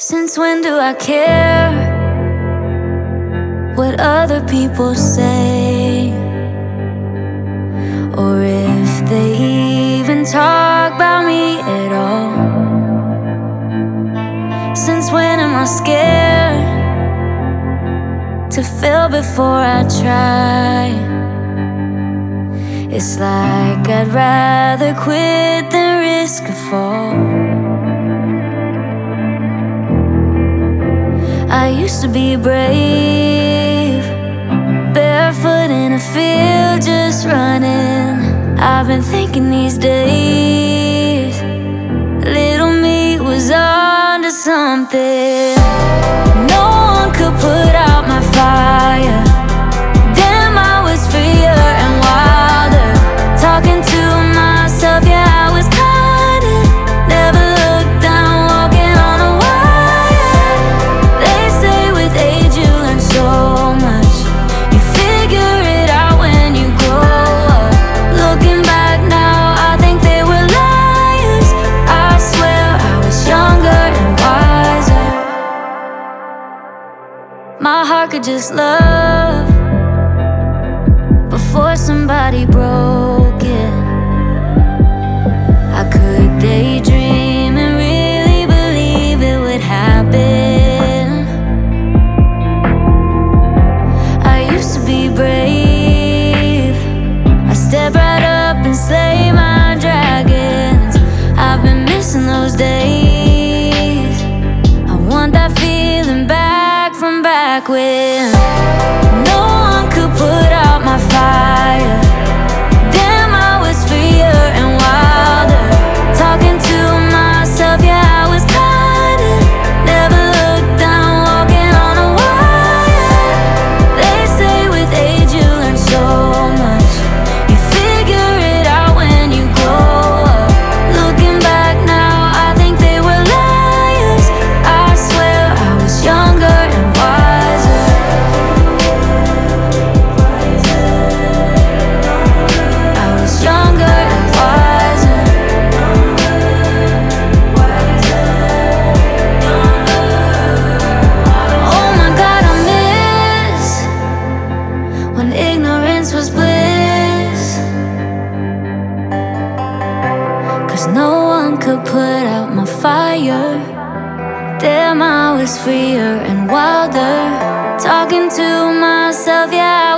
Since when do I care what other people say, or if they even talk about me at all? Since when am I scared to fail before I try? It's like I'd rather quit than risk a fall. I used to be brave, barefoot in a field just running. I've been thinking these days, little me was on to something. No one could put out my fire. Damn, I was freer and wilder, talking to myself, yeah, I was kinda. Never looked down, walking on a wire. They say with age you learn so much. You figure it out when you grow up. Looking back now, I think they were liars. I swear I was younger and wiser. My heart could just love before somebody broke it. I could daydream and really believe it would happen. I used to be brave, I step right up and slay my dragons. I've been missing those days. I want that feeling back from back when no one could put out my fire. Damn, I was freer and wilder, talking to myself, yeah, I was kinda. Never looked down, walking on a wire. They say with age you learn so much. You figure it out when you grow up. Looking back now, I think they were liars. I swear I was younger and wiser. I was younger and wiser. Oh my God, I miss when ignorance was bliss. 'Cause no one could put out my fire. Damn, I was freer and wilder, talking to myself, yeah,